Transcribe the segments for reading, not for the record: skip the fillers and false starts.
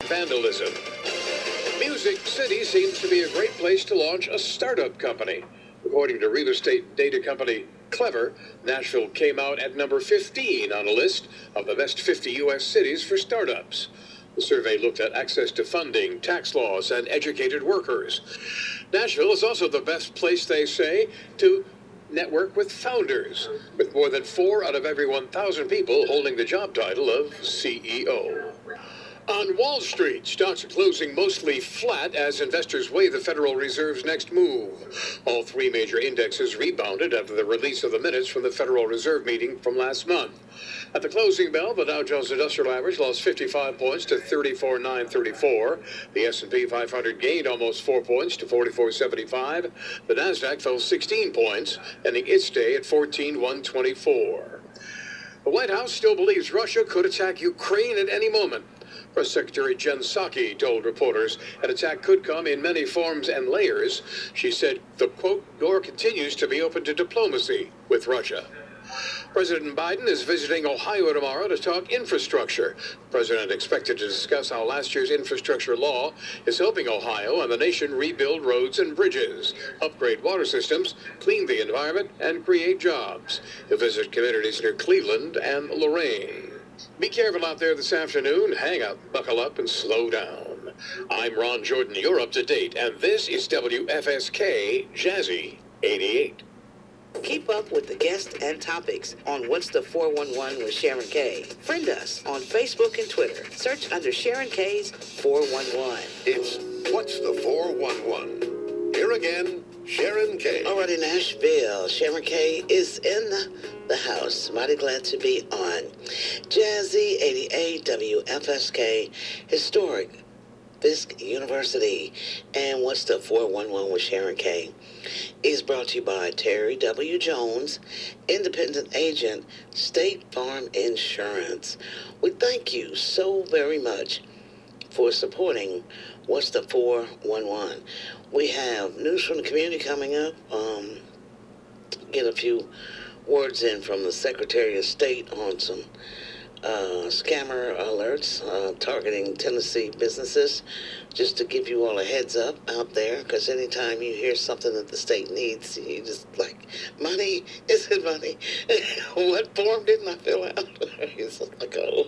vandalism. Music City seems to be a great place to launch a startup company. According to real estate data company Clever, Nashville came out at number 15 on a list of the best 50 U.S. cities for startups. The survey looked at access to funding, tax laws, and educated workers. Nashville is also the best place, they say, to network with founders, with more than 4 out of every 1,000 people holding the job title of CEO. On Wall Street, stocks are closing mostly flat as investors weigh the Federal Reserve's next move. All 3 major indexes rebounded after the release of the minutes from the Federal Reserve meeting from last month. At the closing bell, the Dow Jones Industrial Average lost 55 points to 34,934. The S&P 500 gained almost 4 points to 44,75. The Nasdaq fell 16 points, ending its day at 14,124. The White House still believes Russia could attack Ukraine at any moment. Press Secretary Jen Psaki told reporters an attack could come in many forms and layers. She said the, quote, door continues to be open to diplomacy with Russia. President Biden is visiting Ohio tomorrow to talk infrastructure. The president expected to discuss how last year's infrastructure law is helping Ohio and the nation rebuild roads and bridges, upgrade water systems, clean the environment, and create jobs. He'll visit communities near Cleveland and Lorain. Be careful out there this afternoon. Hang up, buckle up, and slow down. I'm Ron Jordan. You're up to date, and this is WFSK Jazzy 88. Keep up with the guests and topics on What's the 411 with Sharon K. Friend us on Facebook and Twitter. Search under Sharon K's 411. It's What's the 411? Here again, Sharon K. All right, in Nashville, Sharon K is in the house. Mighty glad to be on Jazzy 88 WFSK Historic Fisk University. And What's the 411 with Sharon K is brought to you by Terry W. Jones, independent agent, State Farm Insurance. We thank you so very much for supporting What's the 411. We have news from the community coming up. Get a few words in from the Secretary of State on some scammer alerts targeting Tennessee businesses. Just to give you all a heads up out there, because anytime you hear something that the state needs, you just like, money? Is it money? What form didn't I fill out? It's like, oh.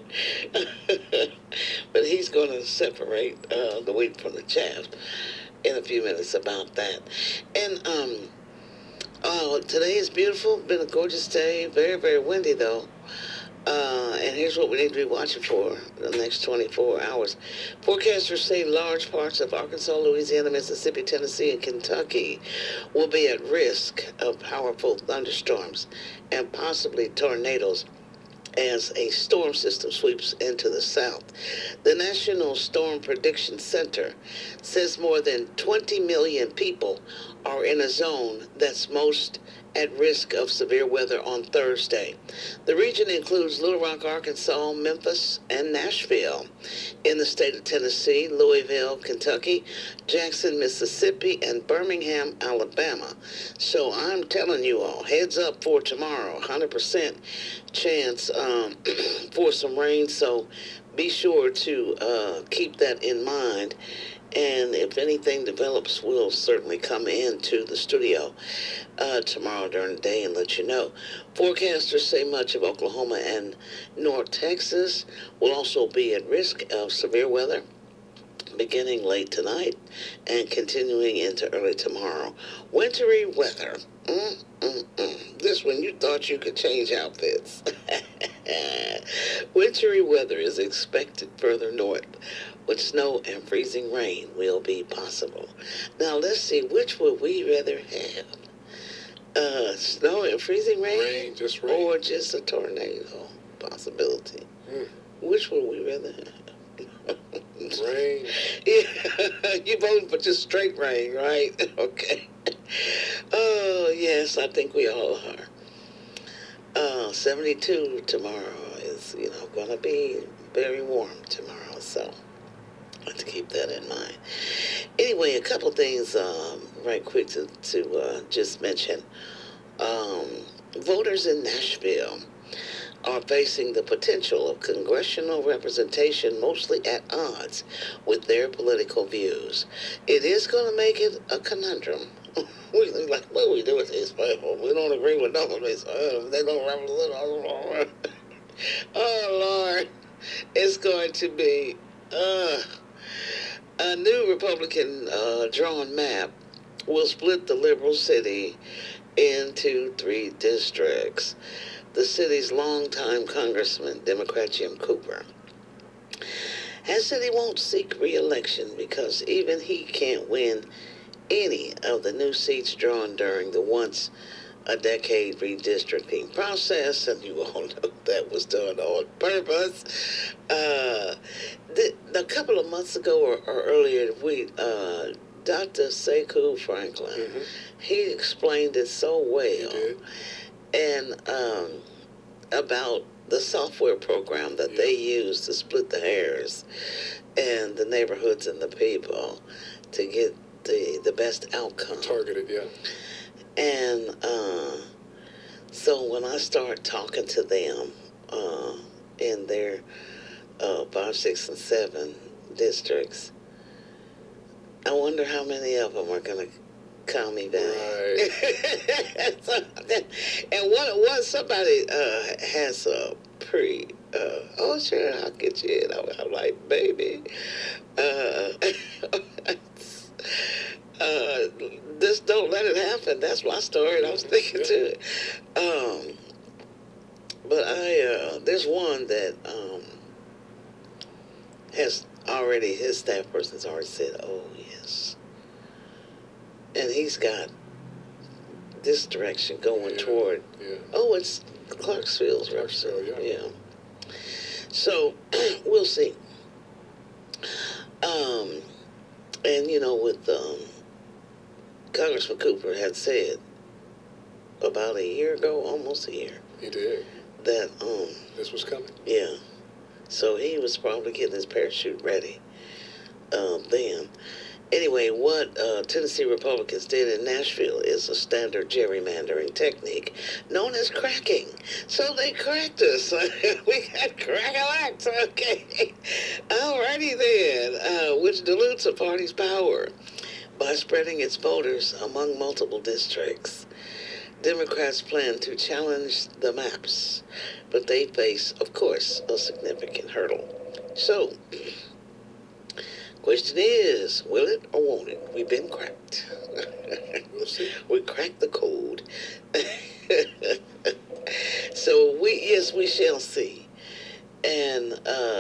But he's going to separate the wheat from the chaff in a few minutes about that. And today is beautiful. Been a gorgeous day. Very, very windy though. And here's what we need to be watching for the next 24 hours. Forecasters say large parts of Arkansas, Louisiana, Mississippi, Tennessee, and Kentucky will be at risk of powerful thunderstorms and possibly tornadoes as a storm system sweeps into the south. The National Storm Prediction Center says more than 20 million people are in a zone that's most at risk of severe weather on Thursday. The region includes Little Rock, Arkansas, Memphis, and Nashville in the state of Tennessee, Louisville, Kentucky, Jackson, Mississippi, and Birmingham, Alabama. So I'm telling you all, heads up for tomorrow, 100% chance for some rain, so be sure to keep that in mind. And if anything develops, we'll certainly come into the studio tomorrow during the day and let you know. Forecasters say much of Oklahoma and North Texas will also be at risk of severe weather beginning late tonight and continuing into early tomorrow. Wintry weather. This one, you thought you could change outfits. Wintry weather is expected further north, with snow and freezing rain will be possible. Now, let's see, which would we rather have? Snow and freezing rain? Just rain. Or just a tornado possibility? Which would we rather have? Rain. Yeah, you voting for just straight rain, right? Okay. Oh, yes, I think we all are. 72 tomorrow is, going to be very warm tomorrow, so let's keep that in mind. Anyway, a couple things right quick to just mention. Voters in Nashville are facing the potential of congressional representation mostly at odds with their political views. It is going to make it a conundrum. We like, what do we do with these people? We don't agree with none of these. They don't represent. Oh Lord, it's going to be a new Republican drawn map will split the liberal city into 3 districts. The city's longtime congressman, Democrat Jim Cooper, has said he won't seek re-election because even he can't win any of the new seats drawn during the once-a-decade redistricting process, and you all know that was done on purpose. A couple of months ago or earlier, Dr. Sekou Franklin, he explained it so well, and about the software program that they use to split the hairs and the neighborhoods and the people to get the best outcome. Targeted, yeah. And so when I start talking to them in their 5, 6, and 7 districts, I wonder how many of them are going to call me back. Right. And one somebody has a oh sure, I'll get you in. I'm like, baby, just don't let it happen. That's my story, and I was thinking to it. But there's one that has already, his staff person's already said, oh yes, and he's got this direction going toward. Yeah. Oh, it's Clarksville's representative. Yeah. So we'll see. And you know, with Congressman Cooper had said about a year ago, almost a year, He did. that This was coming. yeah. So he was probably getting his parachute ready then. Anyway, what Tennessee Republicans did in Nashville is a standard gerrymandering technique known as cracking. So they cracked us. We got crack-a-lacked, okay. Alrighty then, which dilutes a party's power by spreading its voters among multiple districts. Democrats plan to challenge the maps, but they face, of course, a significant hurdle. So, question is, will it or won't it? We've been cracked. We'll see. We cracked the code. So we shall see. And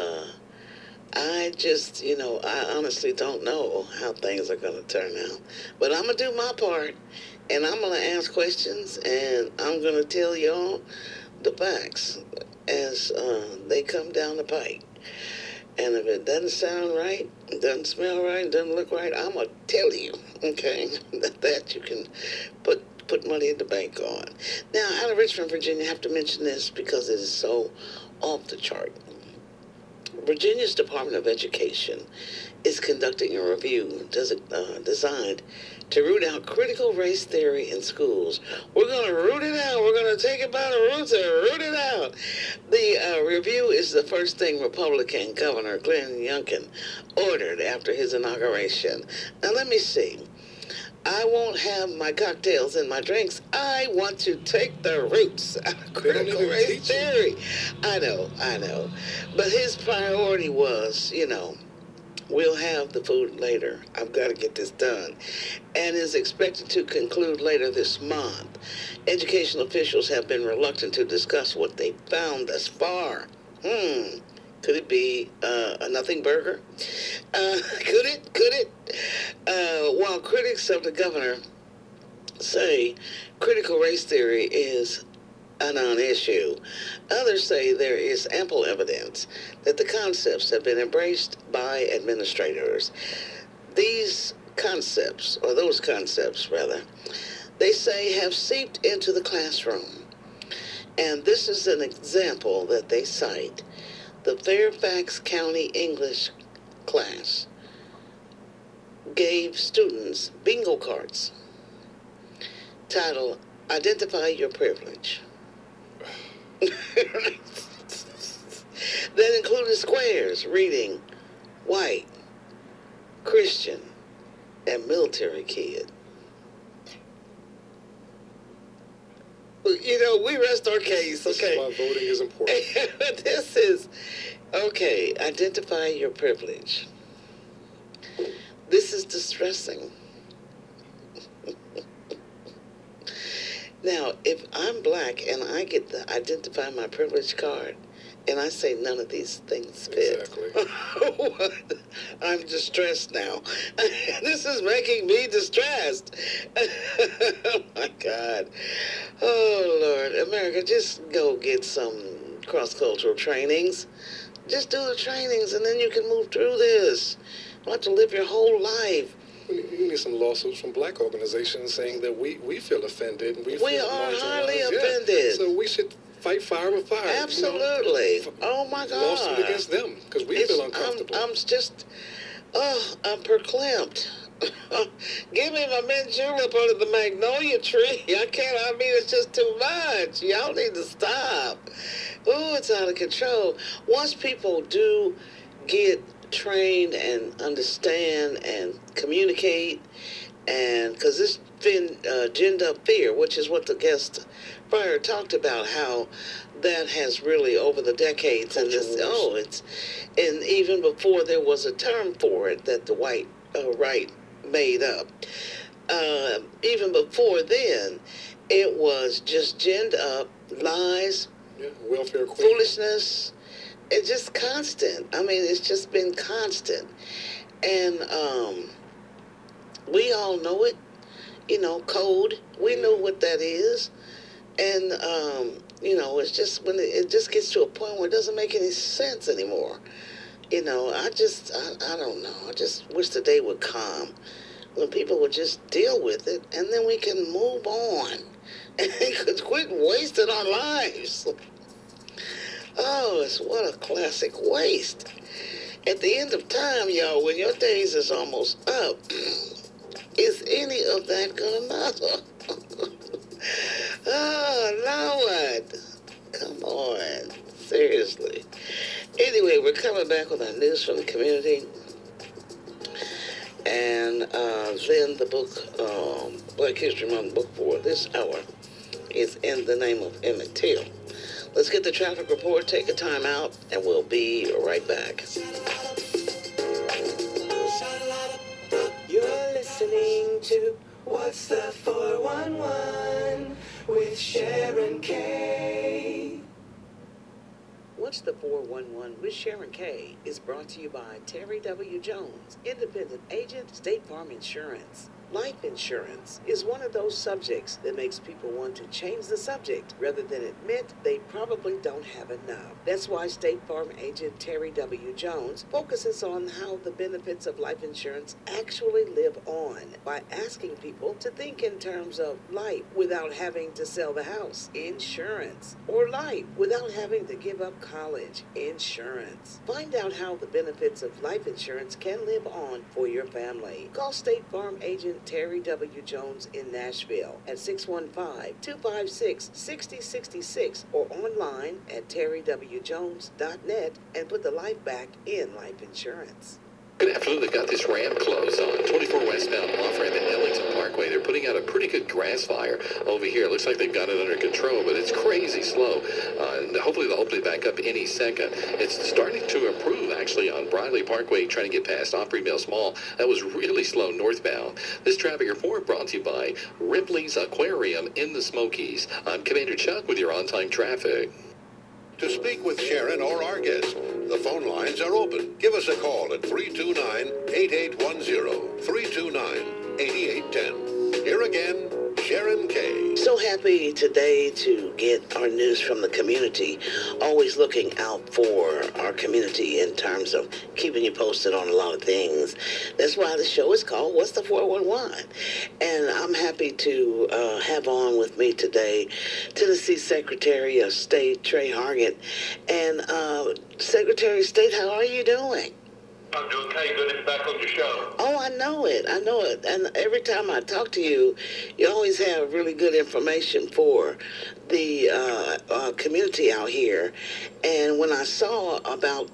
I just, I honestly don't know how things are going to turn out. But I'm going to do my part, and I'm going to ask questions, and I'm going to tell y'all the facts as they come down the pike. And if it doesn't sound right, it doesn't smell right, it doesn't look right, I'm going to tell you, okay, that you can put money in the bank on. Now, out of Richmond, Virginia, I have to mention this because it is so off the chart. Virginia's Department of Education is conducting a review designed to root out critical race theory in schools. We're going to root it out. We're going to take it by the roots and root it out. The review is the first thing Republican Governor Glenn Youngkin ordered after his inauguration. Now, let me see. I won't have my cocktails and my drinks. I want to take the roots out of critical race theory. I know. But his priority was, we'll have the food later. I've got to get this done. And is expected to conclude later this month. Education officials have been reluctant to discuss what they found thus far. Could it be a nothing burger? Could it? While critics of the governor say critical race theory is a non-issue, others say there is ample evidence that the concepts have been embraced by administrators. Those concepts, they say have seeped into the classroom. And this is an example that they cite. The Fairfax County English class gave students bingo cards titled Identify Your Privilege. that included squares reading white, Christian, and military kid. You know, we rest our case, This okay? is why voting is important. This is, okay, identify your privilege. This is distressing. Now, if I'm black and I get to identify my privilege card, and I say none of these things fit, Exactly. I'm distressed now. This is making me distressed. Oh, my God. Oh, Lord. America, just go get some cross-cultural trainings. Just do the trainings, and then you can move through this. You don't have to live your whole life. You need some lawsuits from black organizations saying that we feel offended and we We feel are highly marginalized. Yeah. offended. So we should fight fire with fire. Absolutely. You know? Oh, my God. Lawsuit against them because we feel uncomfortable. I'm just, I'm perclamped. Give me my mint julep under the magnolia tree. I mean, it's just too much. Y'all need to stop. Ooh, it's out of control. Once people do get trained and understand and communicate, and because it's been ginned up fear, which is what the guest prior talked about, how that has really over the decades and this, it's, and even before there was a term for it that the white right made up, even before then, it was just ginned up lies, Welfare queen. foolishness. It's just constant. I mean, it's just been constant. And we all know it. You know, code. We know what that is. And, you know, it's just when it just gets to a point where it doesn't make any sense anymore. You know, I don't know. I just wish the day would come when people would just deal with it and then we can move on and could quit wasting our lives. Oh, it's what a classic waste. At the end of time, y'all, when your days is almost up, is any of that gonna matter? Oh, Lord. Come on. Seriously. Anyway, we're coming back with our news from the community. And then the book, Black History Month book for this hour is In the Name of Emmett Till. Let's get the traffic report, take a time out, and we'll be right back. You're listening to What's the 411 with Sharon K. What's the 411 with Sharon K is brought to you by Terry W. Jones, independent agent, State Farm Insurance. Life insurance is one of those subjects that makes people want to change the subject rather than admit they probably don't have enough. That's why State Farm agent Terry W. Jones focuses on how the benefits of life insurance actually live on by asking people to think in terms of life without having to sell the house, insurance, or life without having to give up college, insurance. Find out how the benefits of life insurance can live on for your family. Call State Farm agent Terry W. Jones in Nashville at 615-256-6066 or online at terrywjones.net and put the life back in life insurance. Good afternoon. They've got this ramp closed on 24 westbound off ramp at Ellington Parkway. They're putting out a pretty good grass fire over here. It looks like they've got it under control, but it's crazy slow. And hopefully they'll open it back up any second. It's starting to improve, actually, on Briley Parkway, trying to get past Opry Mills Mall. That was really slow northbound. This traffic report brought to you by Ripley's Aquarium in the Smokies. I'm Commander Chuck with your on-time traffic. To speak with Sharon or our guest, the phone lines are open. Give us a call at 329-8810, 329-8810. Here again, Sharon K. So happy today to get our news from the community. Always looking out for our community in terms of keeping you posted on a lot of things. That's why the show is called What's the 411? And I'm happy to have on with me today Tennessee Secretary of State Trey Hargett. And Secretary of State, how are you doing? I'm doing okay. Good to be back on your show. Oh, I know it. I know it. And every time I talk to you, you always have really good information for the community out here. And when I saw about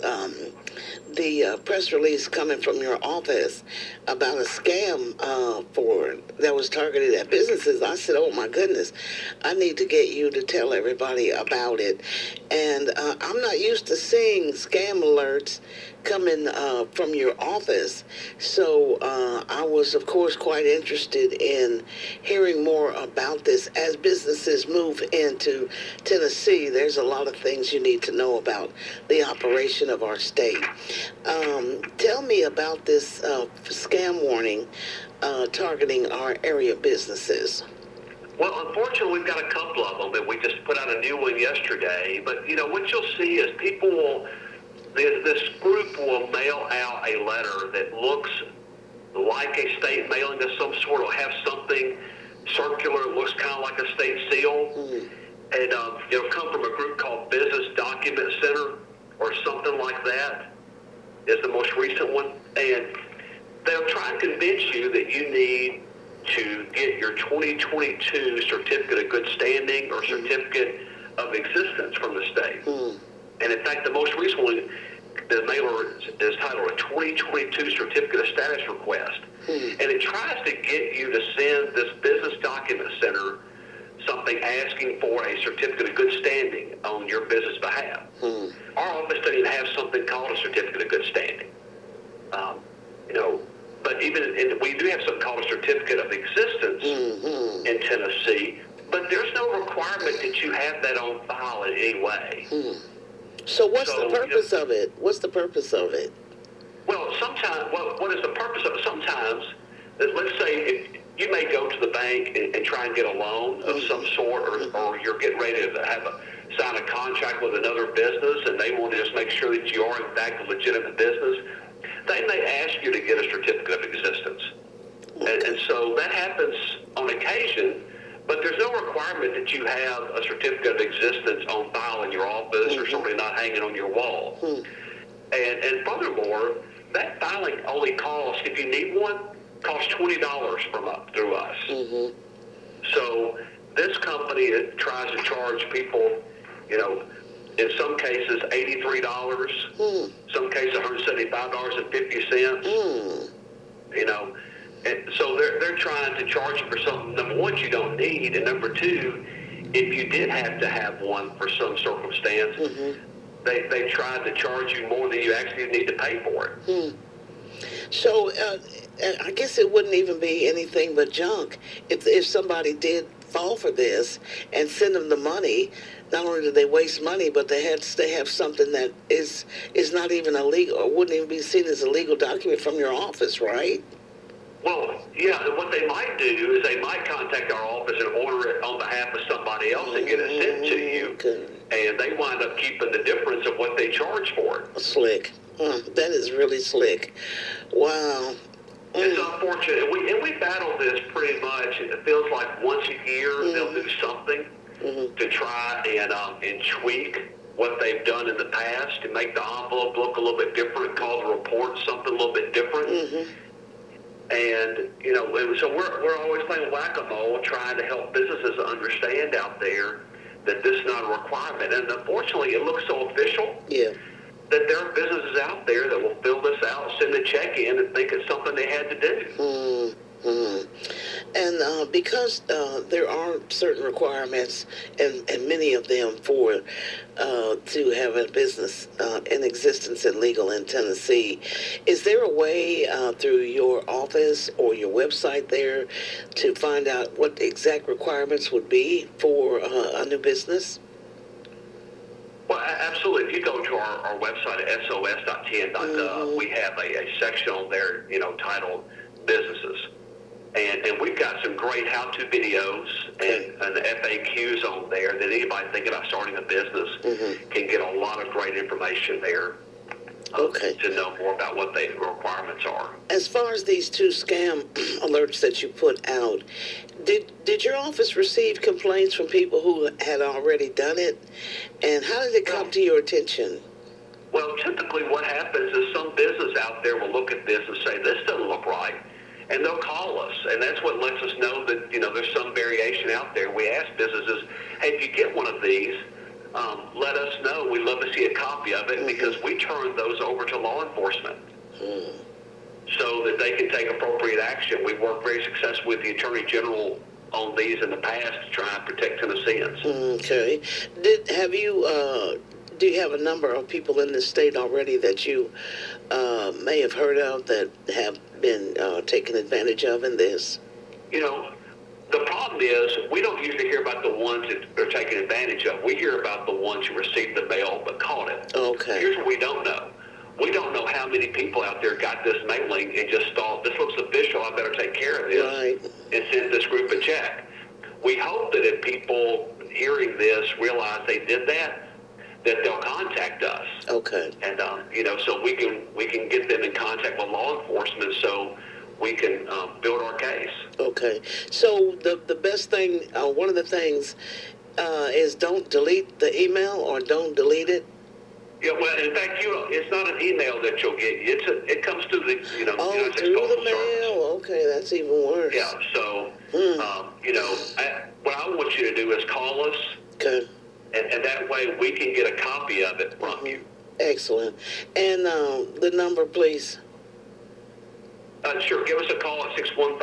the press release coming from your office about a scam that was targeted at businesses, I said, oh my goodness, I need to get you to tell everybody about it. And I'm not used to seeing scam alerts coming from your office. So I was, of course, quite interested in hearing more about this. As businesses move into Tennessee, there's a lot of things you need to know about the operation of our state. Tell me about this scam warning targeting our area businesses. Well, unfortunately, we've got a couple of them, and we just put out a new one yesterday. But, you know, what you'll see is people will, this group will mail out a letter that looks like a state mailing of some sort. It'll have something circular. It looks kind of like a state seal. And it'll come from a group called Business Document Center or something like that is the most recent one. And they'll try and convince you that you need to get your 2022 Certificate of Good Standing or Certificate of Existence from the state. And in fact, the most recent one, the mailer is titled a 2022 Certificate of Status Request. And it tries to get you to send this Business Document Center something asking for a Certificate of Good Standing on your business behalf. Our office doesn't even have something called a Certificate of Good Standing. You know, but we do have something called a Certificate of Existence in Tennessee, but there's no requirement that you have that on file in any way. So what's the purpose of it? What's the purpose of it? Well, sometimes, what is the purpose of it? Sometimes, let's say if you may go to the bank and try and get a loan of some sort, or you're getting ready to sign a contract with another business, and they want to just make sure that you are in fact a legitimate business. They may ask you to get a Certificate of Existence. And so that happens on occasion, but there's no requirement that you have a Certificate of Existence on file in your office or somebody not hanging on your wall. And furthermore, that filing only costs, if you need one, costs $20 through us. So this company tries to charge people, you know, in some cases $83, some cases $175.50. You know, and so they're trying to charge you for something, number one, you don't need, and number two, if you did have to have one for some circumstance, they tried to charge you more than you actually need to pay for it. So I guess it wouldn't even be anything but junk if somebody did fall for this and send them the money. Not only do they waste money, but they have something that is not even illegal or wouldn't even be seen as a legal document from your office, right? Well, yeah, and what they might do is they might contact our office and order it on behalf of somebody else and get it sent to you. And they wind up keeping the difference of what they charge for it. Slick. That is really slick. Wow. It's unfortunate. We battle this pretty much. It feels like once a year they'll do something to try and tweak what they've done in the past to make the envelope look a little bit different, call the report something a little bit different. And, you know, so we're always playing whack-a-mole trying to help businesses understand out there that this is not a requirement. And unfortunately, it looks so official that there are businesses out there that will fill this out, send a check in, and think it's something they had to do. And because there are certain requirements, and many of them for to have a business in existence and legal in Tennessee, is there a way through your office or your website there to find out what the exact requirements would be for a new business? Well, absolutely. If you go to our website at sos.tn.gov, we have a section on there, you know, titled Businesses. And we've got some great how-to videos and FAQs on there that anybody thinking about starting a business can get a lot of great information there to know more about what the requirements are. As far as these two scam alerts that you put out, did your office receive complaints from people who had already done it? And how did it come to your attention? Well, typically what happens is some business out there will look at this and say, this doesn't look right. And they'll call us. And that's what lets us know that, there's some variation out there. We ask businesses, hey, if you get one of these, let us know. We'd love to see a copy of it because we turn those over to law enforcement so that they can take appropriate action. We've worked very successfully with the Attorney General on these in the past to try and protect Tennesseans. Okay. Do you have a number of people in the state already that you may have heard of that have been taken advantage of in this? The problem is we don't usually hear about the ones that are taken advantage of. We hear about the ones who received the mail but caught it. Okay. Here's what we don't know. We don't know how many people out there got this mailing and just thought, this looks official, I better take care of this, right, and send this group a check. We hope that if people hearing this realize they did that they'll contact us. Okay. And so we can get them in contact with law enforcement so we can build our case. Okay. So the best thing, one of the things is don't delete the email or don't delete it. Yeah, well, in fact, it's not an email that you'll get. It comes through the, United States through Postal the mail. Service. Okay, that's even worse. Yeah, so, what I want you to do is call us. Okay. And that way we can get a copy of it from you. Excellent. And the number, please. Sure. Give us a call at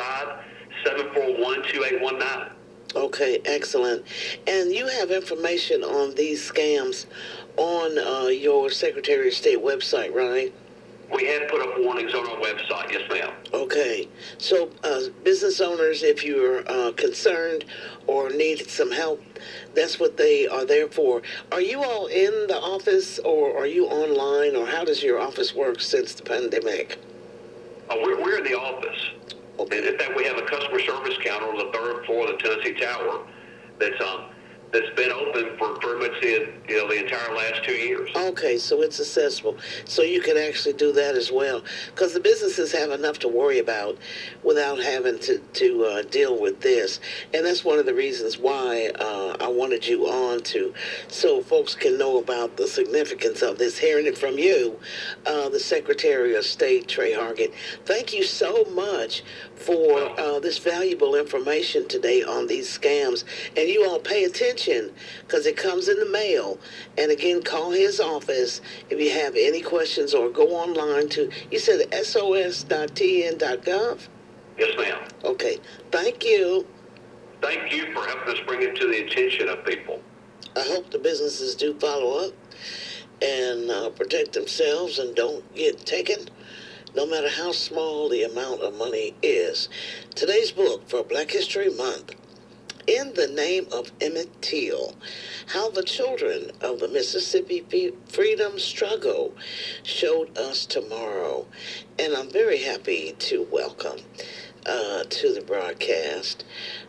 615-741-2819. Okay, excellent. And you have information on these scams on your Secretary of State website, right? We had put up warnings on our website, yes, ma'am. Okay. So business owners, if you're concerned or need some help, that's what they are there for. Are you all in the office or are you online, or how does your office work since the pandemic? We're in the office. Okay. And in fact, we have a customer service counter on the third floor of the Tennessee Tower that's been open for pretty much the entire last 2 years. Okay, so it's accessible. So you can actually do that as well. Because the businesses have enough to worry about without having to deal with this. And that's one of the reasons why I wanted you on so folks can know about the significance of this. Hearing it from you, the Secretary of State, Tre Hargett. Thank you so much for this valuable information today on these scams. And you all pay attention because it comes in the mail. And again, call his office if you have any questions, or go online to, you said sos.tn.gov? Yes, ma'am. Okay. Thank you. Thank you for helping us bring it to the attention of people. I hope the businesses do follow up and protect themselves and don't get taken, no matter how small the amount of money is. Today's book for Black History Month, In the Name of Emmett Till, How the Children of the Mississippi Freedom Struggle Showed Us Tomorrow. And I'm very happy to welcome to the broadcast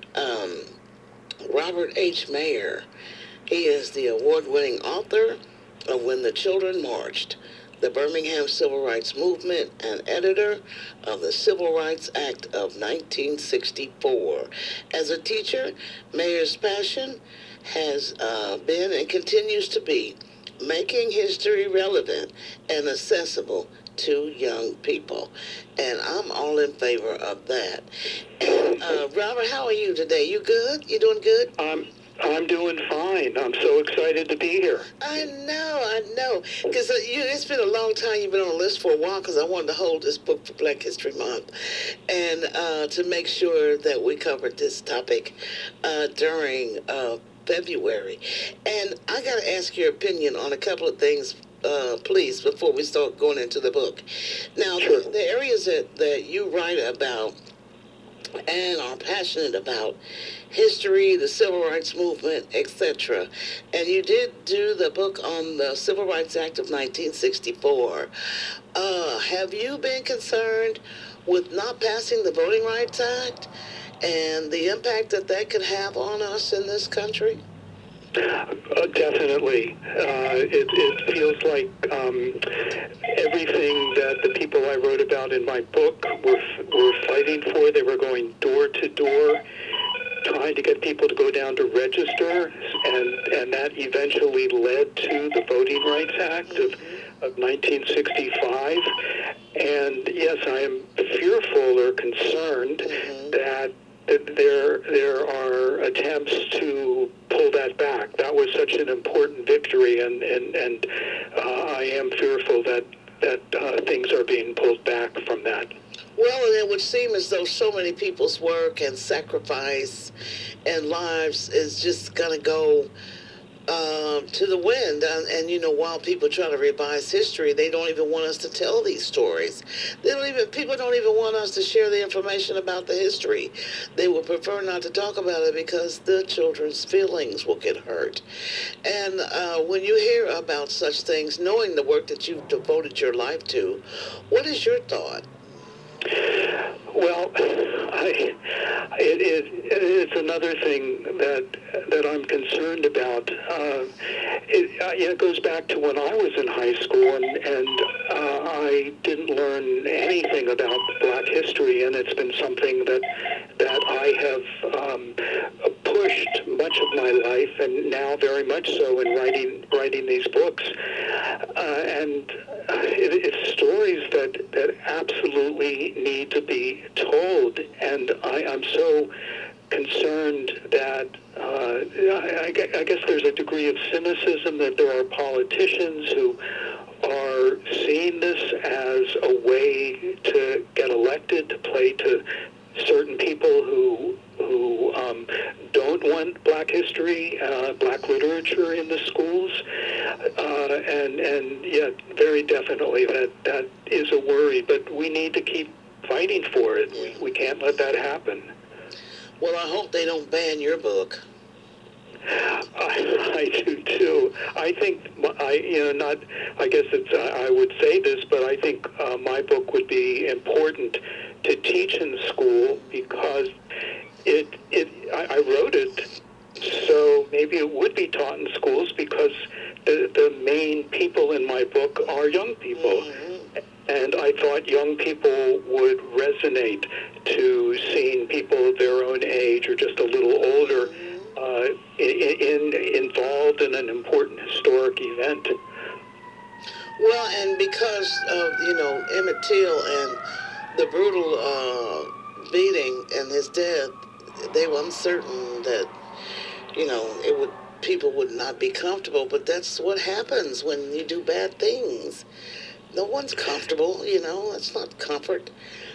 Robert H. Mayer. He is the award-winning author of When the Children Marched, the Birmingham Civil Rights Movement, and editor of the Civil Rights Act of 1964. As a teacher, Mayer's passion has been and continues to be making history relevant and accessible to young people. And I'm all in favor of that. And Robert, how are you today? You good? You doing good? I'm doing fine. I'm so excited to be here. I know. Because it's been a long time you've been on the list for a while, because I wanted to hold this book for Black History Month and to make sure that we covered this topic during February. And I got to ask your opinion on a couple of things, please, before we start going into the book. Now, Sure. the areas that you write about and are passionate about, history, the Civil Rights Movement, etc. And you did do the book on the Civil Rights Act of 1964. Have you been concerned with not passing the Voting Rights Act and the impact that could have on us in this country? Definitely. It feels like everything that the people I wrote about in my book were fighting for. They were going door to door, trying to get people to go down to register, and that eventually led to the Voting Rights Act of of 1965. And yes, I am fearful or concerned that there are attempts to pull that back. That was such an important victory, and I am fearful that things are being pulled back from that. Well, and it would seem as though so many people's work and sacrifice and lives is just going to go to the wind. And, you know, while people try to revise history, they don't even want us to tell these stories. People don't even want us to share the information about the history. They would prefer not to talk about it because the children's feelings will get hurt. And when you hear about such things, knowing the work that you've devoted your life to, what is your thought? Well, it's another thing that I'm concerned about. It goes back to when I was in high school, and I didn't learn anything about Black history, and it's been something that I have pushed much of my life, and now very much so in writing these books. And it's stories that absolutely need to be told, and I'm so concerned that I guess there's a degree of cynicism that there are politicians who are seeing this as a way to get elected, to play to certain people who don't want Black history, Black literature in the schools, and yeah, very definitely that is a worry. But we need to keep fighting for it. We can't let that happen. Well, I hope they don't ban your book. I do too. I think I guess I would say this, but I think my book would be important to teach in school because I wrote it so maybe it would be taught in schools because the main people in my book are young people. And I thought young people would resonate to seeing people of their own age or just a little older involved in an important historic event. Well, and because of, Emmett Till and the brutal beating and his death, they were uncertain that, people would not be comfortable. But that's what happens when you do bad things. No one's comfortable, That's not comfort.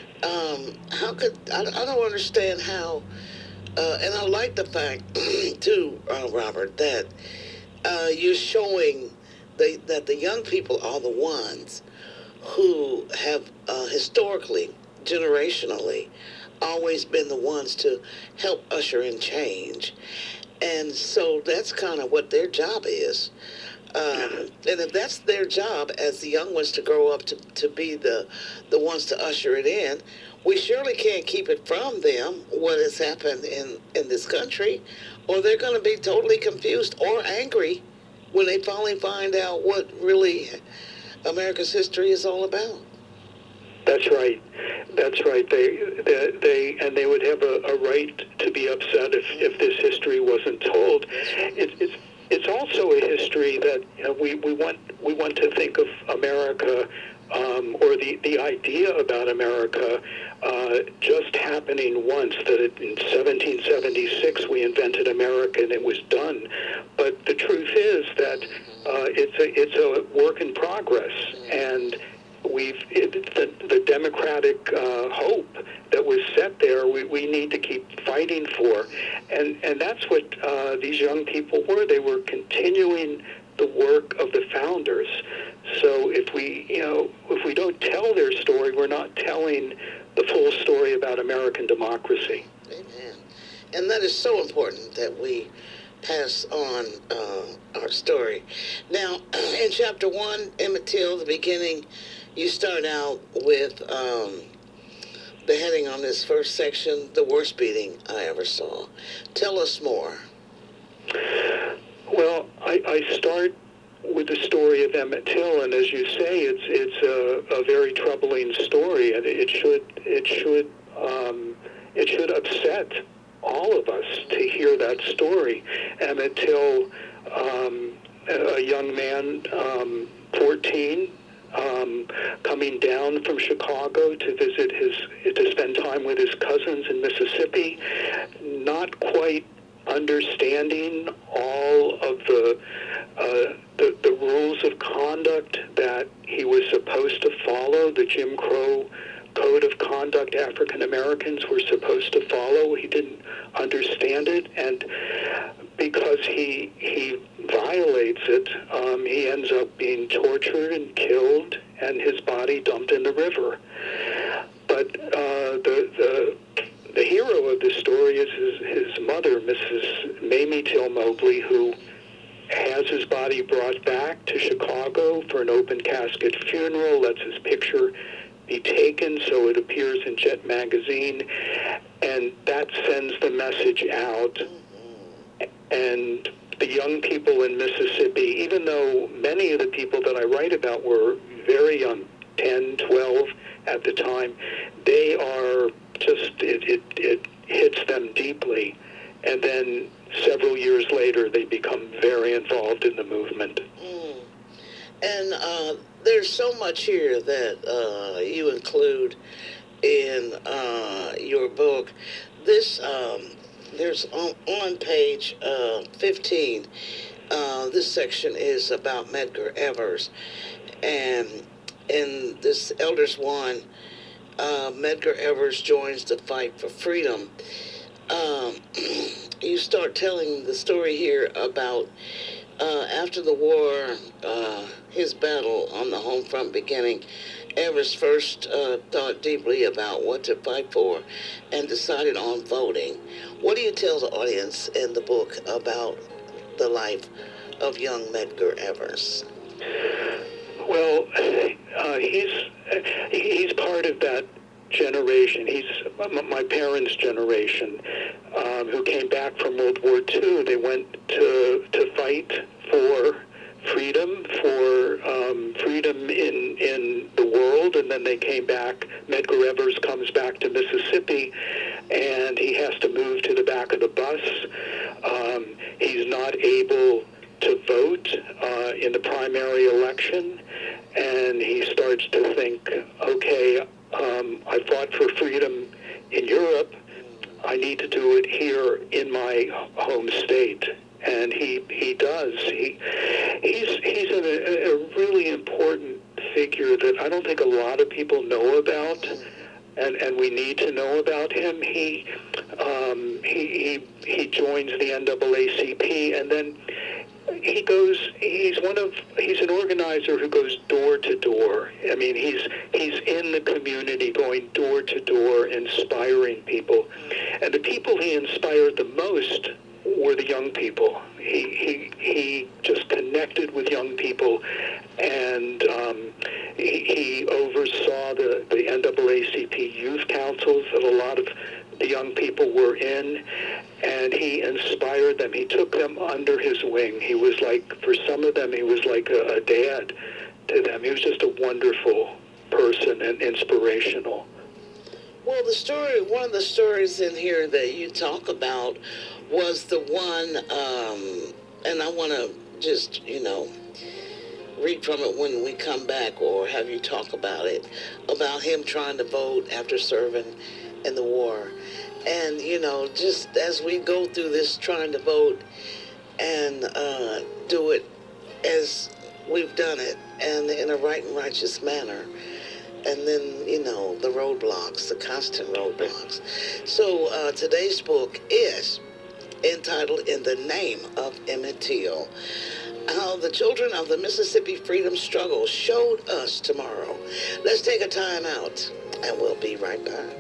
How could I don't understand how, and I like the fact too, Robert, that you're showing that the young people are the ones who have historically, generationally, always been the ones to help usher in change, and so that's kind of what their job is. And if that's their job as the young ones to grow up to be the ones to usher it in, we surely can't keep it from them what has happened in this country, or they're going to be totally confused or angry when they finally find out what really America's history is all about. That's right. That's right. They would have a right to be upset if this history wasn't told. It's also a history that we want to think of America or the idea about America just happening once, that in 1776 we invented America and it was done. But the truth is that it's a work in progress, and the democratic hope that was set there, we need to keep fighting for, and that's what these young people were. They were continuing the work of the founders. So if we don't tell their story, we're not telling the full story about American democracy. Amen. And that is so important that we pass on our story. Now, in chapter 1, Emmett Till, the beginning, you start out with the heading on this first section, the worst beating I ever saw. Tell us more. Well, I start with the story of Emmett Till, and as you say, it's a very troubling story, and it should upset all of us to hear that story. Emmett Till, a young man, 14, coming down from Chicago to visit to spend time with his cousins in Mississippi, not quite understanding all of the rules of conduct that he was supposed to follow, the Jim Crow code of conduct African Americans were supposed to follow. He didn't understand it, and because he violates it, he ends up being tortured and killed, and his body dumped in the river. But the hero of this story is his mother, Mrs. Mamie Till Mobley, who has his body brought back to Chicago for an open casket funeral, lets his picture be taken so it appears in Jet magazine, and that sends the message out. And the young people in Mississippi, even though many of the people that I write about were very young, 10, 12 at the time, they are just, it hits them deeply. And then several years later, they become very involved in the movement. And there's so much here that you include in your book. This, there's on page 15, this section is about Medgar Evers. And in this Elders One, Medgar Evers joins the fight for freedom. You start telling the story here about after the war, his battle on the home front beginning. Evers first thought deeply about what to fight for and decided on voting. What do you tell the audience in the book about the life of young Medgar Evers? Well, he's part of that generation. He's my parents' generation, who came back from World War II. They went to fight for freedom, in the world, and then they came back. Medgar Evers comes back to Mississippi, and he has to move to the back of the bus. He's not able to vote in the primary election, and he starts to think, okay, I fought for freedom in Europe. I need to do it here in my home state. And he does. He's a really important figure that I don't think a lot of people know about, and we need to know about him. He joins the NAACP, and then he's an organizer who goes door to door. I mean, he's in the community, going door to door, inspiring people. And the people he inspired the most were the young people. He just connected with young people, and he oversaw the NAACP youth councils that a lot of the young people were in, and he inspired them. He took them under his wing. He was like, for some of them, he was like a dad to them. He was just a wonderful person and inspirational. Well, one of the stories in here that you talk about was the one, and I want to just, read from it when we come back, or have you talk about it, about him trying to vote after serving in the war. And, just as we go through this trying to vote and do it as we've done it, and in a right and righteous manner, and then, the roadblocks, the constant roadblocks. So today's book is entitled In the Name of Emmett Till, How the Children of the Mississippi Freedom Struggle Showed Us Tomorrow. Let's take a time out, and we'll be right back.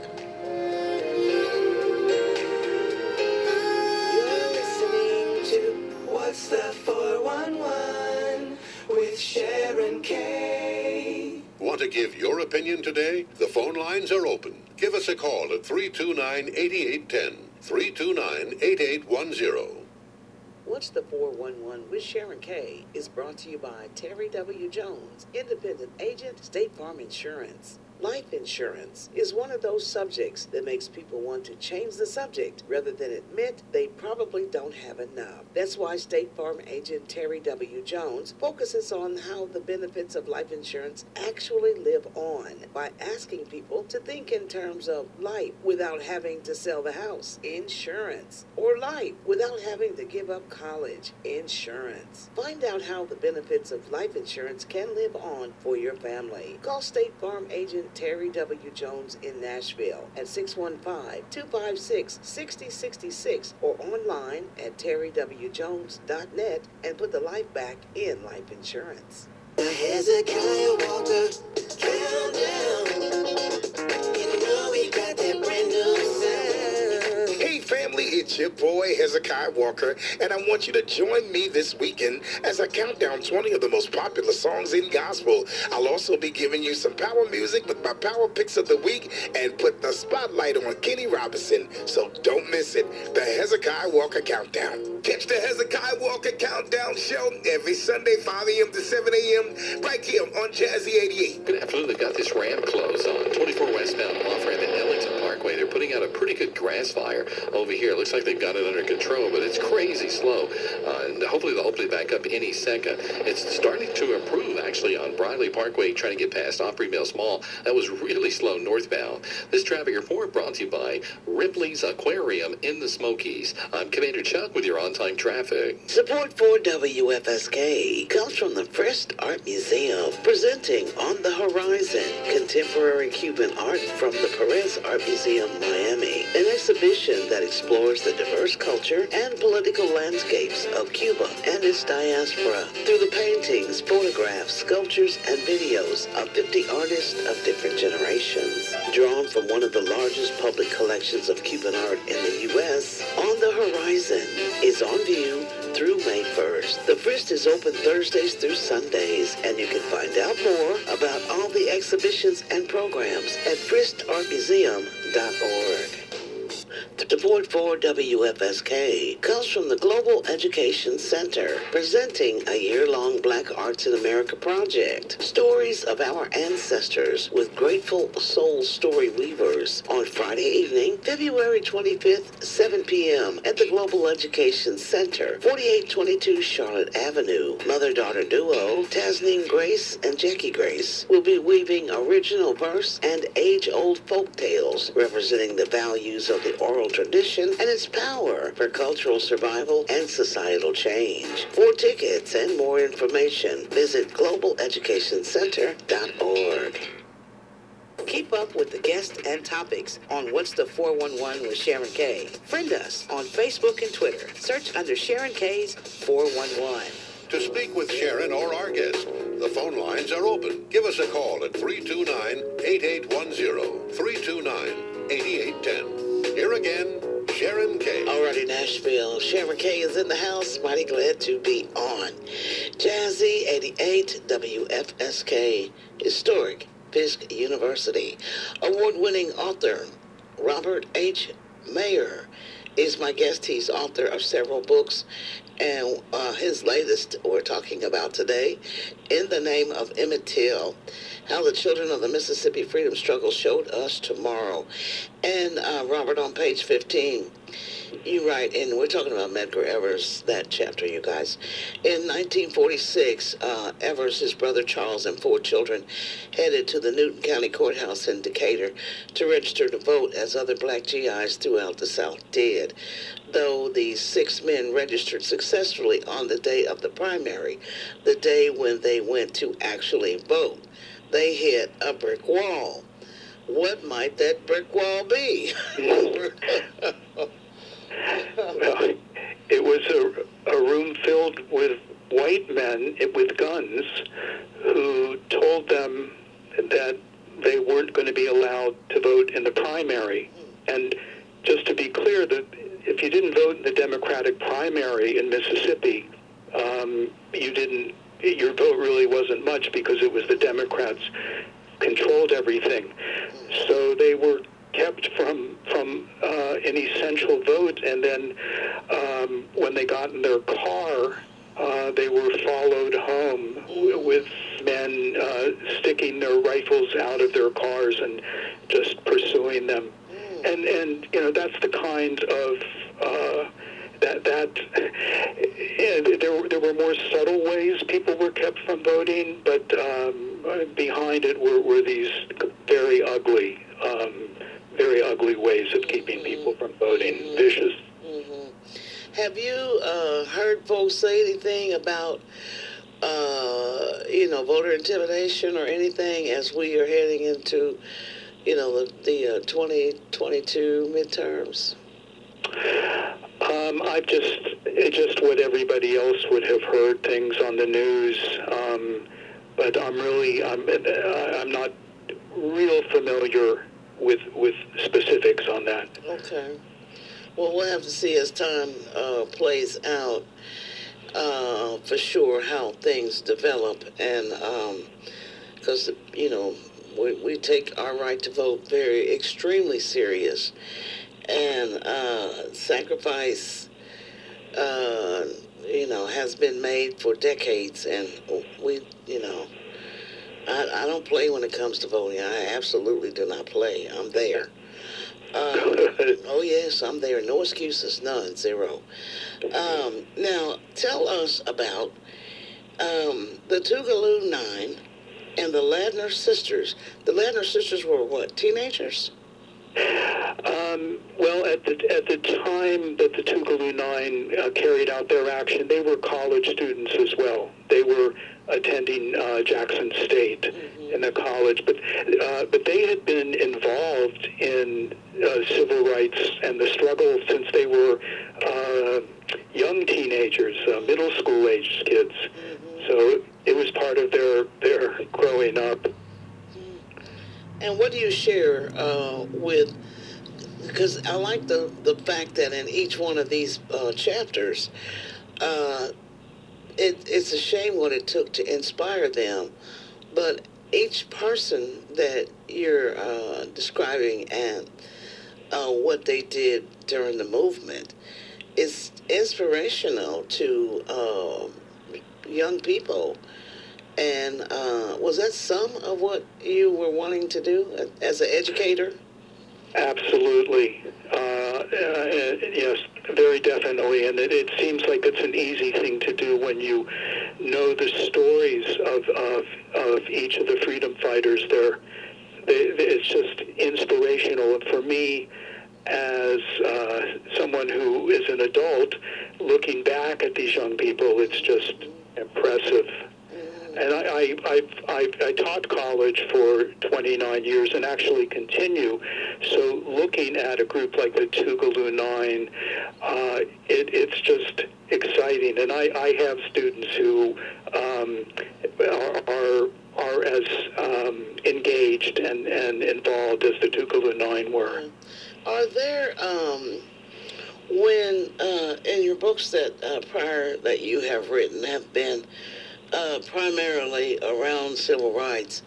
You're listening to What's the 411 with Sharon Kay. Want to give your opinion today? The phone lines are open. Give us a call at 329-8810, 329-8810. What's the 411 with Sharon Kay is brought to you by Terry W. Jones, independent agent, State Farm Insurance. Life insurance is one of those subjects that makes people want to change the subject rather than admit they probably don't have enough. That's why State Farm agent Terry W. Jones focuses on how the benefits of life insurance actually live on by asking people to think in terms of life without having to sell the house, insurance, or life without having to give up college, insurance. Find out how the benefits of life insurance can live on for your family. Call State Farm agent Terry W. Jones in Nashville at 615-256-6066 or online at terrywjones.net and put the life back in life insurance. The Hezekiah Walker countdown. You know we got that brand new sound. Hey family, it's your boy Hezekiah Walker, and I want you to join me this weekend as I count down 20 of the most popular songs in gospel. I'll also be giving you some power music with my power picks of the week and put the spotlight on Kenny Robinson, so don't miss it. The Hezekiah Walker Countdown. Catch the Hezekiah Walker Countdown show every Sunday, 5 a.m. to 7 a.m. right here on Jazzy 88. Good afternoon. They've got this ramp closed on 24 westbound off-ramp at Ellington Parkway. They're putting out a pretty good grass fire over here. It looks like they've got it under control, but it's crazy slow. And hopefully they'll open it back up any second. It's starting to improve, actually, on Briley Parkway, trying to get past Opry Mills Mall. That was really slow northbound. This traffic report brought to you by Ripley's Aquarium in the Smokies. I'm Commander Chuck with your on-time traffic. Support for WFSK comes from the Frist Art Museum, presenting On the Horizon, contemporary Cuban art from the Perez Art Museum, Miami, an exhibition that explores the diverse culture and political landscapes of Cuba and its diaspora through the paintings, photographs, sculptures, and videos of 50 artists of different generations. Drawn from one of the largest public collections of Cuban art in the U.S., On the Horizon is on view through May 1st. The Frist is open Thursdays through Sundays, and you can find out more about all the exhibitions and programs at fristartmuseum.org. Support for WFSK comes from the Global Education Center, presenting a year-long Black Arts in America project, Stories of Our Ancestors with Grateful Soul Story Weavers, on Friday evening, February 25th, 7 p.m. at the Global Education Center, 4822 Charlotte Avenue. Mother-daughter duo, Tasneem Grace and Jackie Grace, will be weaving original verse and age-old folk tales, representing the values of the oral tradition and its power for cultural survival and societal change. For tickets and more information, visit globaleducationcenter.org. Keep up with the guests and topics on What's the 411 with Sharon K. Friend us on Facebook and Twitter. Search under Sharon K's 411. To speak with Sharon or our guest, the phone lines are open. Give us a call at 329-8810, 329-8810. Here again, Sharon K. Alrighty, Nashville. Sharon K is in the house. Mighty glad to be on. Jazzy 88 WFSK, historic Fisk University. Award-winning author Robert H. Mayer is my guest. He's author of several books, and his latest we're talking about today, In the Name of Emmett Till, How the Children of the Mississippi Freedom Struggle Showed Us Tomorrow. And Robert, on page 15, you write, and we're talking about Medgar Evers, that chapter, you guys. In 1946, Evers, his brother Charles, and 4 children headed to the Newton County Courthouse in Decatur to register to vote, as other black GIs throughout the South did. Though these 6 men registered successfully on the day of the primary, the day when they went to actually vote, they hit a brick wall. What might that brick wall be? Well, it was a room filled with white men with guns who told them that they weren't going to be allowed to vote in the primary. And just to be clear, that if you didn't vote in the Democratic primary in Mississippi, your vote really wasn't much, because it was the Democrats controlled everything. So they were kept from an essential vote, and then when they got in their car, they were followed home with men sticking their rifles out of their cars them, and that's the kind of there were more subtle ways people were kept from voting, but behind it were these very ugly ways of keeping people from voting. Vicious. Have you heard folks say anything about voter intimidation or anything as we are heading into the 2022 midterms? It's just what everybody else would have heard, things on the news, but I'm not real familiar with specifics on that. Okay. Well, we'll have to see as time plays out for sure how things develop, and because we take our right to vote extremely serious, and sacrifice has been made for decades, and I don't play when it comes to voting. I absolutely do not play. I'm there. Oh yes, I'm there. No excuses, none, zero. Now, tell us about the Tougaloo Nine and the Ladner sisters. The Ladner sisters were what, teenagers? Well, at the time that the Tougaloo Nine carried out their action, they were college students as well. They were attending Jackson State in the college, but they had been involved in civil rights and the struggle since they were young teenagers, middle school age kids. So it was part of their growing up. And what do you share with? Because I like the fact that in each one of these chapters, it's a shame what it took to inspire them, but each person that you're describing and what they did during the movement is inspirational to young people. And was that some of what you were wanting to do as an educator? Absolutely. Yes, very definitely. And it seems like it's an easy thing to do when you know the stories of each of the freedom fighters. It's just inspirational. And for me, as someone who is an adult, looking back at these young people, it's just impressive. And I taught college for 29 years and actually continue. So looking at a group like the Tougaloo Nine, it's just exciting. And I have students who are as engaged and involved as the Tougaloo Nine were. Are there, when in your books that prior that you have written have been primarily around civil rights,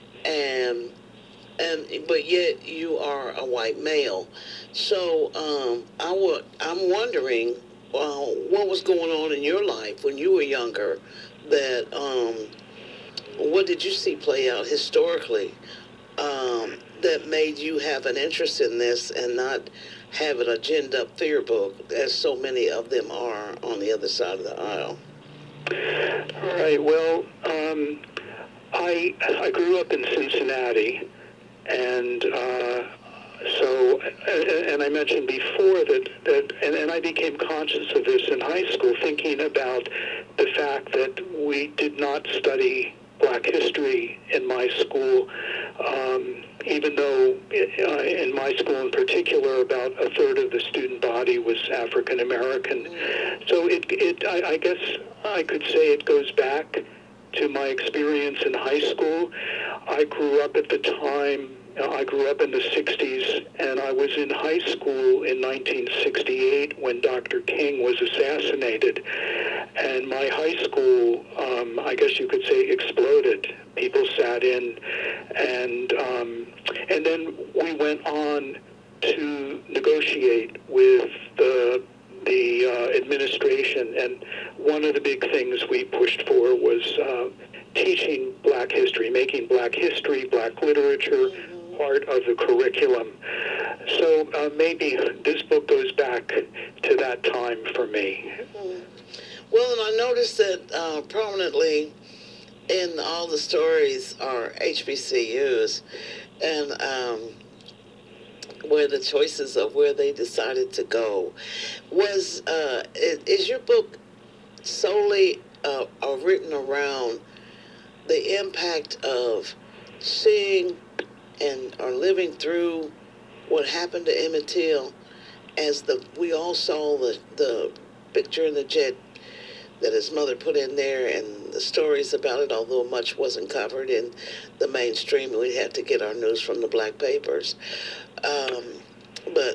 but yet you are a white male, so I'm wondering what was going on in your life when you were younger, that what did you see play out historically that made you have an interest in this and not have an agenda fear book, as so many of them are on the other side of the aisle? All right. Well, I grew up in Cincinnati, and and I mentioned before that and I became conscious of this in high school, thinking about the fact that we did not study Black history in my school, even though in my school in particular, about a third of the student body was African American. So I guess I could say it goes back to my experience in high school. I grew up at the time, I grew up in the 60s, and I was in high school in 1968 when Dr. King was assassinated. And my high school, I guess you could say, exploded. People sat in, and then we went on to negotiate with the administration, and one of the big things we pushed for was teaching Black history, making Black history, Black literature part of the curriculum. So maybe this book goes back to that time for me. Well, and I noticed that prominently in all the stories are HBCUs, and where the choices of where they decided to go. Is your book solely written around the impact of seeing and or living through what happened to Emmett Till, as we all saw the picture in the jet that his mother put in there, and the stories about it, although much wasn't covered in the mainstream, we had to get our news from the black papers. But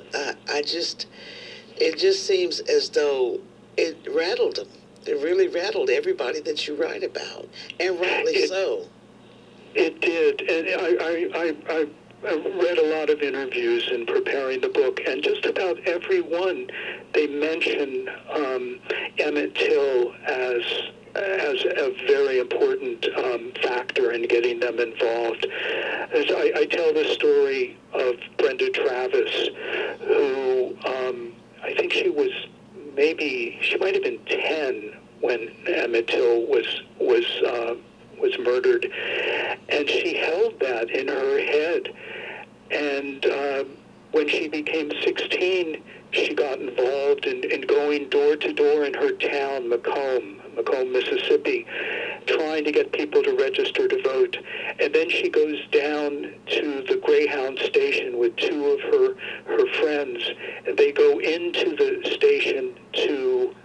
it just seems as though it rattled them. It really rattled everybody that you write about, and rightly so. It did, and I read a lot of interviews in preparing the book, and just about every one, they mention Emmett Till as a very important factor in getting them involved. As I tell the story of Brenda Travis, who I think she might have been 10 when Emmett Till was murdered, and she held that in her head. And when she became 16, she got involved in going door to door in her town, Macomb, Mississippi, trying to get people to register to vote. And then she goes down to the Greyhound station with two of her friends, and they go into the station to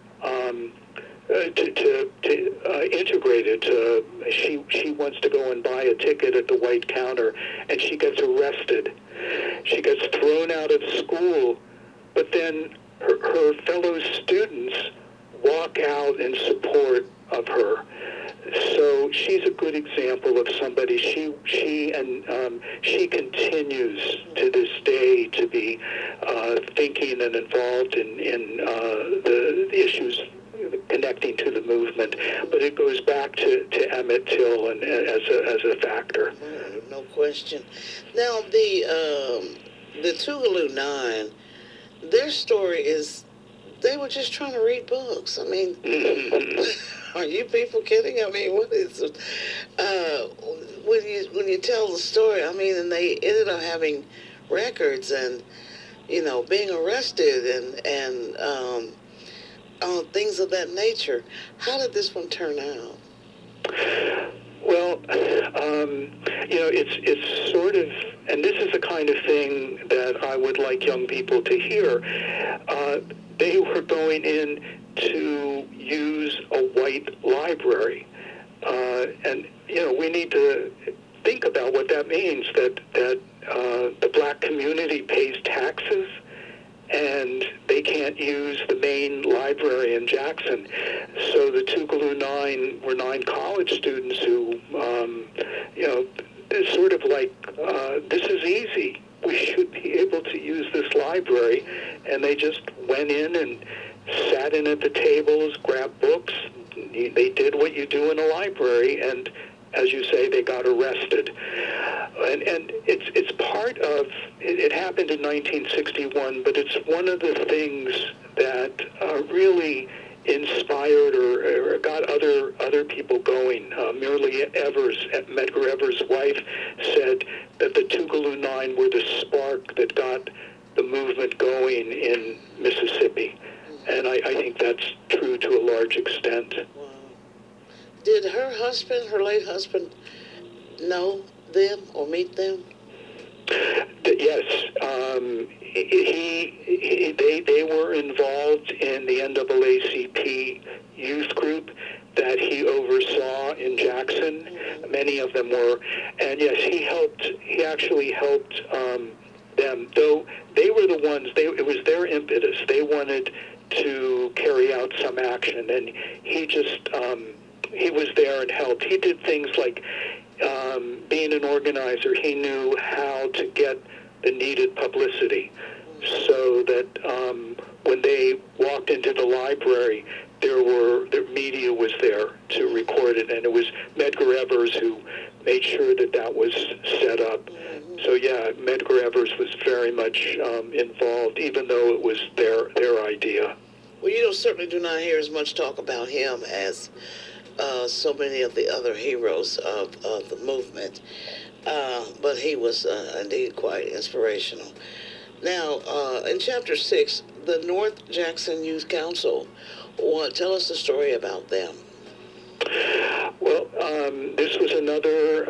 integrate it. She wants to go and buy a ticket at the white counter, and she gets arrested. She gets thrown out of school, but then her fellow students walk out in support of her. So she's a good example of somebody. She continues to this day to be thinking and involved in the issues connecting to the movement, but it goes back to Emmett Till and as a factor. No question. Now the Tougaloo Nine, their story is they were just trying to read books. I mean, are you people kidding? I mean, what is it? When you tell the story, I mean, and they ended up having records and being arrested and things of that nature. How did this one turn out? Well, it's sort of, and this is the kind of thing that I would like young people to hear. They were going in to use a white library, and we need to think about what that means. That the black community pays taxes, and they can't use the main library in Jackson. So the Tougaloo Nine were 9 college students who, it's sort of like, this is easy. We should be able to use this library. And they just went in and sat in at the tables, grabbed books. They did what you do in a library, and as you say, they got arrested. And it's part of, it happened in 1961, but it's one of the things that really inspired or got other people going. Medgar Evers' wife, said that the Tougaloo Nine were the spark that got the movement going in Mississippi. And I think that's true to a large extent. Wow. Did her late husband, know them or meet them? Yes. They were involved in the NAACP youth group that he oversaw in Jackson. Mm-hmm. Many of them were. And yes, he actually helped them, though they were the ones, it was their impetus. They wanted to carry out some action, and he just, he was there and helped. He did things like, being an organizer, he knew how to get the needed publicity, so that when they walked into the library, the media was there to record it, and it was Medgar Evers who made sure that that was set up. So yeah, Medgar Evers was very much involved, even though it was their idea. Well, certainly do not hear as much talk about him as so many of the other heroes of the movement. But he was indeed quite inspirational. Now, in Chapter 6, the North Jackson Youth Council, tell us the story about them. Well, this was another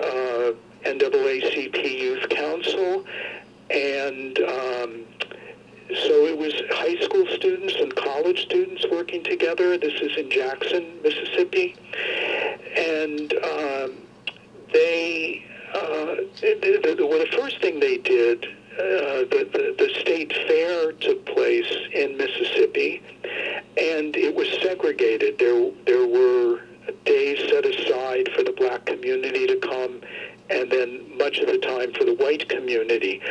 NAACP Youth Council, and so it was high school students and college students working together. This is in Jackson, Mississippi, and the first thing they did, the state fair took place in Mississippi, and it was segregated. There were days set aside for the black community to come, and then much of the time for the white community.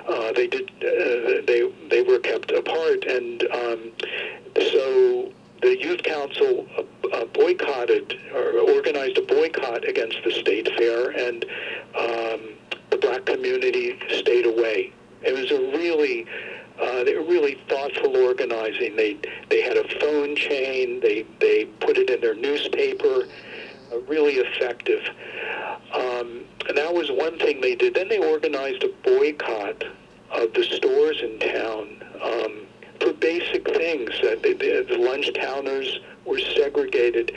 They were kept apart, and so the youth council boycotted or organized a boycott against the state fair, and the black community stayed away. It was they were really thoughtful organizing. They had a phone chain. They put it in their newspaper. Really effective. And that was one thing they did. Then they organized a boycott of the stores in town for basic things. The lunch counters were segregated.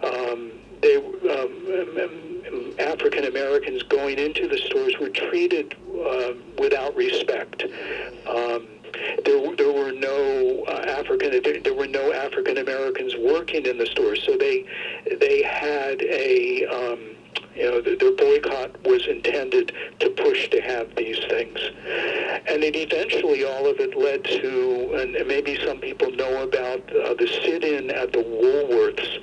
African Americans going into the stores were treated without respect. There were no African Americans working in the stores, so they had their boycott was intended to push to have these things. And then eventually all of it led to, and maybe some people know about the sit-in at the Woolworths.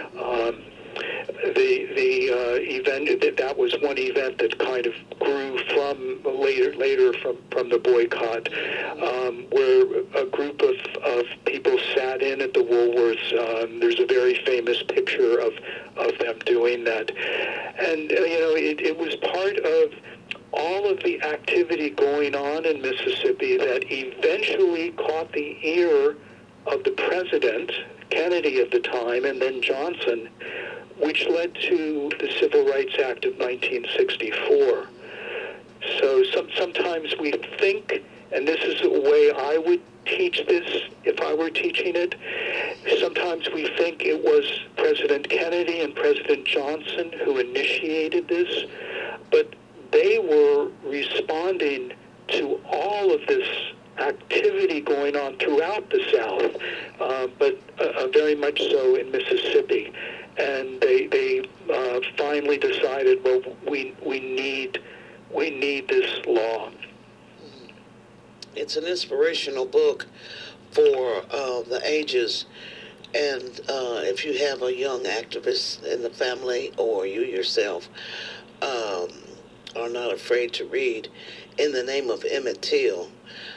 The event, that was one event that kind of grew from later from the boycott, where a group of people sat in at the Woolworths. There's a very famous picture of them doing that, and it was part of all of the activity going on in Mississippi that eventually caught the ear of the president, Kennedy at the time, and then Johnson, which led to the Civil Rights Act of 1964. So sometimes we think, and this is the way I would teach this if I were teaching it, sometimes we think it was President Kennedy and President Johnson who initiated this, but they were responding to all of this activity going on throughout the South, but very much so in Mississippi. And they finally decided, well, we need this law. It's an inspirational book for the ages, and if you have a young activist in the family or you yourself are not afraid to read In the Name of Emmett Till,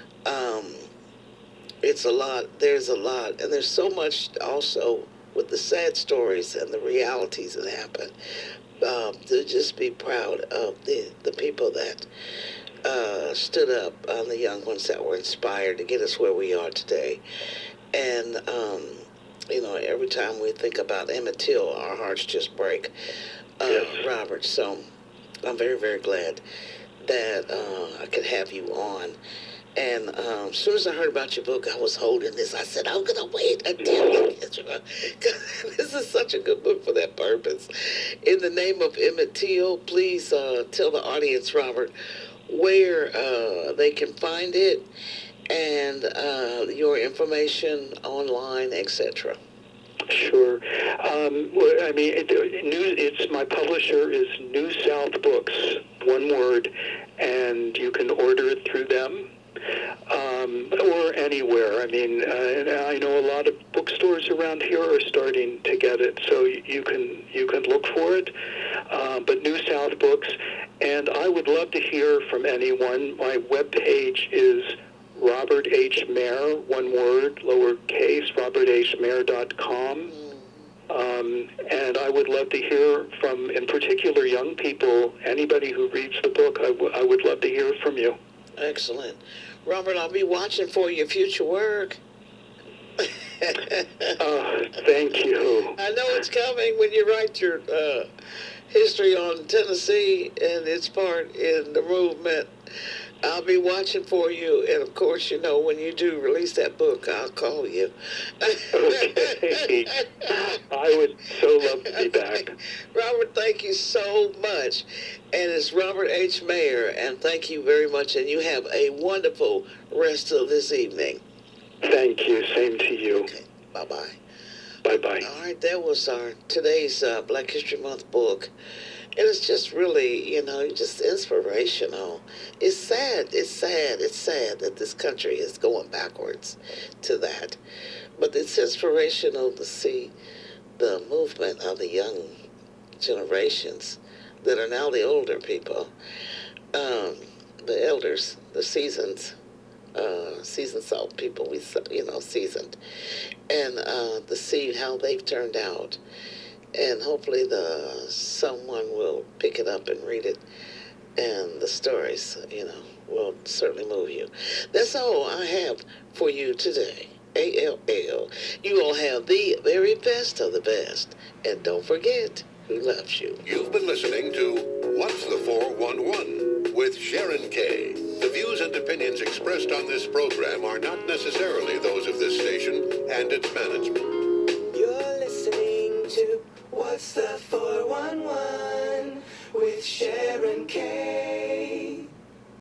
it's a lot. There's a lot, and there's so much also with the sad stories and the realities that happen. To just be proud of the people that stood up, the young ones that were inspired to get us where we are today. And, every time we think about Emmett Till, our hearts just break, Yes. Robert. So I'm very, very glad that I could have you on. And as soon as I heard about your book, I was holding this. I said, I'm going to wait until you get your book. This is such a good book for that purpose. In the Name of Emmett Till, please tell the audience, Robert, where they can find it and your information online, etc. Sure. It's my publisher is New South Books, one word, and you can order it through them. Or anywhere. I know a lot of bookstores around here are starting to get it, so you can look for it. But New South Books, and I would love to hear from anyone. My webpage is Robert H. Mayer, one word, lowercase, roberthmayer.com. And I would love to hear from, in particular, young people, anybody who reads the book. I would love to hear from you. Excellent. Robert, I'll be watching for your future work. Thank you. I know it's coming when you write your history on Tennessee and its part in the movement. I'll be watching for you, and of course, you know, when you do release that book, I'll call you. Okay. I would so love to be back. Robert, thank you so much. And it's Robert H. Mayer, and thank you very much, and you have a wonderful rest of this evening. Thank you. Same to you. Okay, bye-bye. Bye-bye. All right, that was our today's Black History Month book. And it's just really, you know, just inspirational. It's sad that this country is going backwards to that. But it's inspirational to see the movement of the young generations that are now the older people, the elders, the seasoned salt people, seasoned, and to see how they've turned out. And hopefully someone will pick it up and read it, and the stories, you know, will certainly move you. That's all I have for you today. ALL. You all have the very best of the best, and don't forget who loves you. You've been listening to What's the 411 with Sharon Kay. The views and opinions expressed on this program are not necessarily those of this station and its management. You're listening to What's the 411?